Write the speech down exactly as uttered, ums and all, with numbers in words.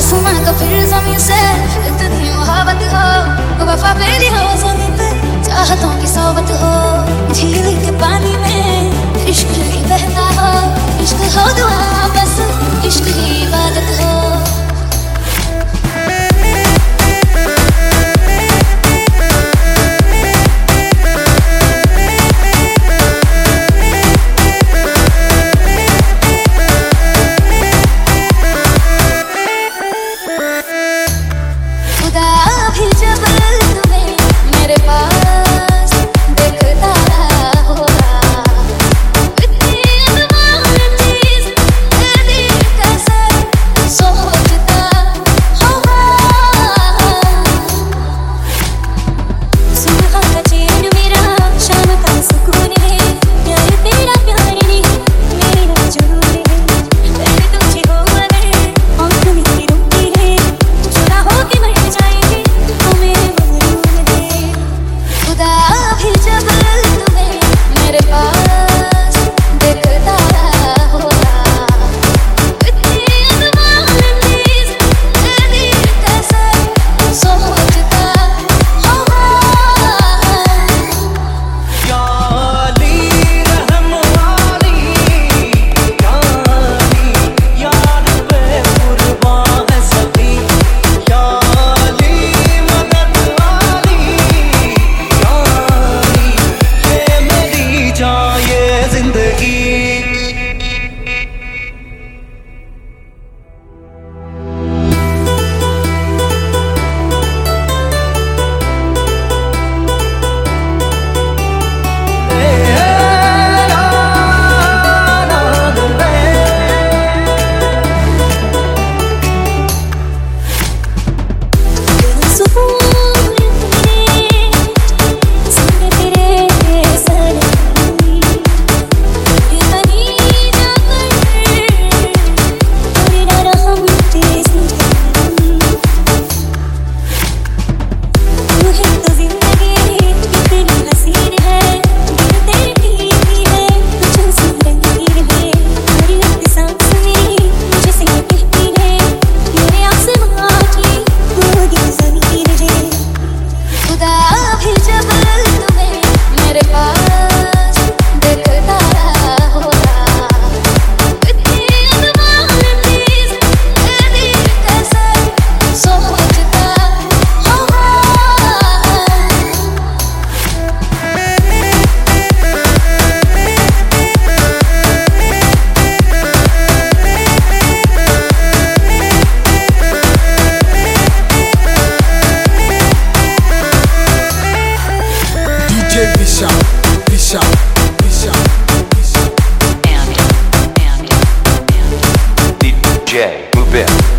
आसमां का फिर ज़मीं से इतनी मोहब्बत हो, वफा मेरी हो ज़मीं पे, चाहतों की सोबत हो। झील के पानी में इश्क ही बहता हो, इश्क हो दुआ बस, इश्क ही इबादत हो। Vishal, Vishal, Vishal, Vishal. And, and, and, and, D J Mubin.